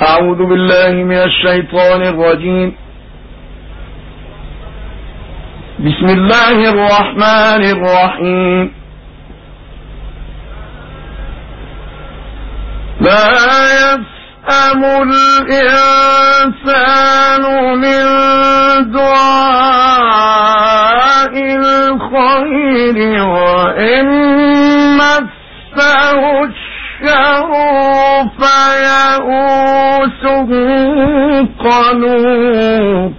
أعوذ بالله من الشيطان الرجيم. بسم الله الرحمن الرحيم. لا يسأم الإنسان من دعاء الخير وإن مسه الشر فيئوس قنوط.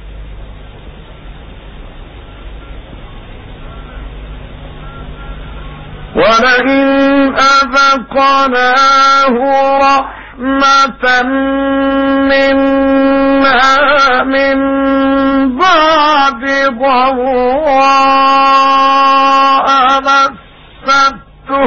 ولئن أذقناه رحمة منا من بعد ضراء مسته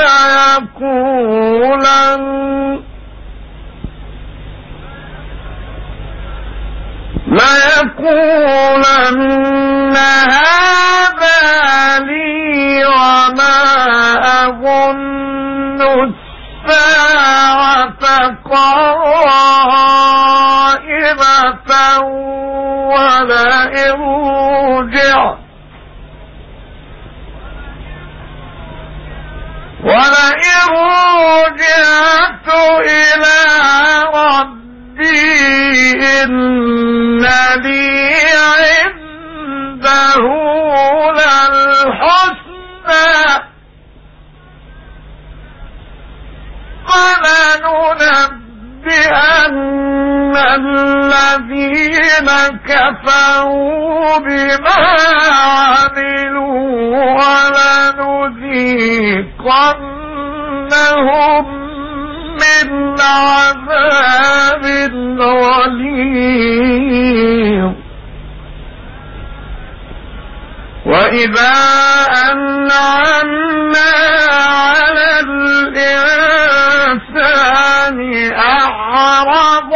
ليقولن هذا لي وما أظن الساعة قائمة ولئن رجعت إلى ربي إن لي عنده للحسنى فلننبئن الذين كفروا بما عملوا ولنذيقنهم من عذاب غليظ. وإذا أنعمنا على الإنسان أعرض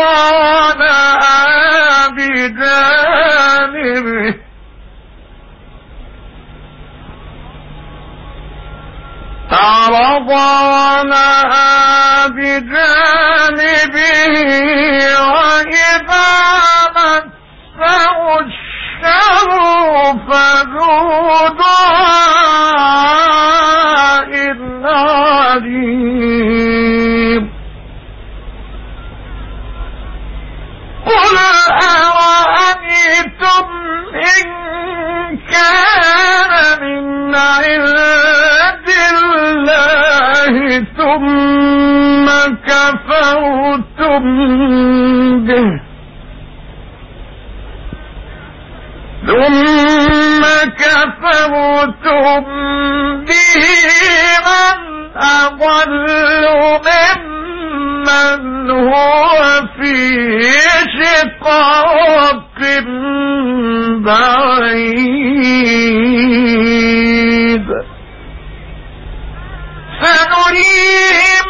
ونأى بجانبه وإذا مسه الشر فذو دعاء عريض. قل أرأيتم إن كان من عند الله ثم كفرتم به من أضل ممن هو في شقاق بعيد. سنريهم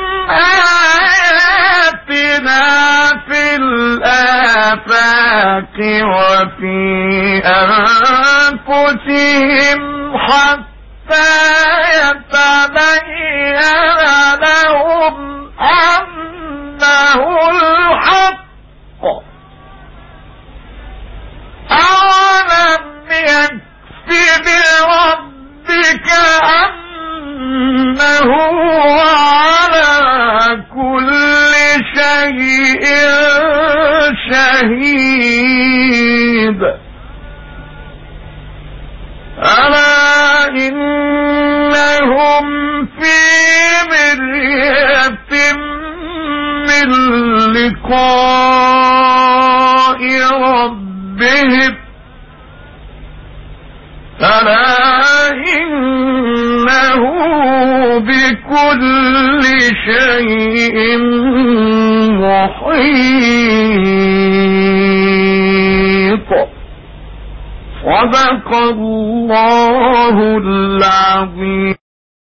آياتنا في الآفاق وفي أنفسهم حتى يتبين لهم أنه الحق. أولم يكف بربك أنه على كل شيء شهيد. ألا إنهم في مرية من لقاء ربهم ألا إنه بكل شيء محيط. صدق الله العظيم.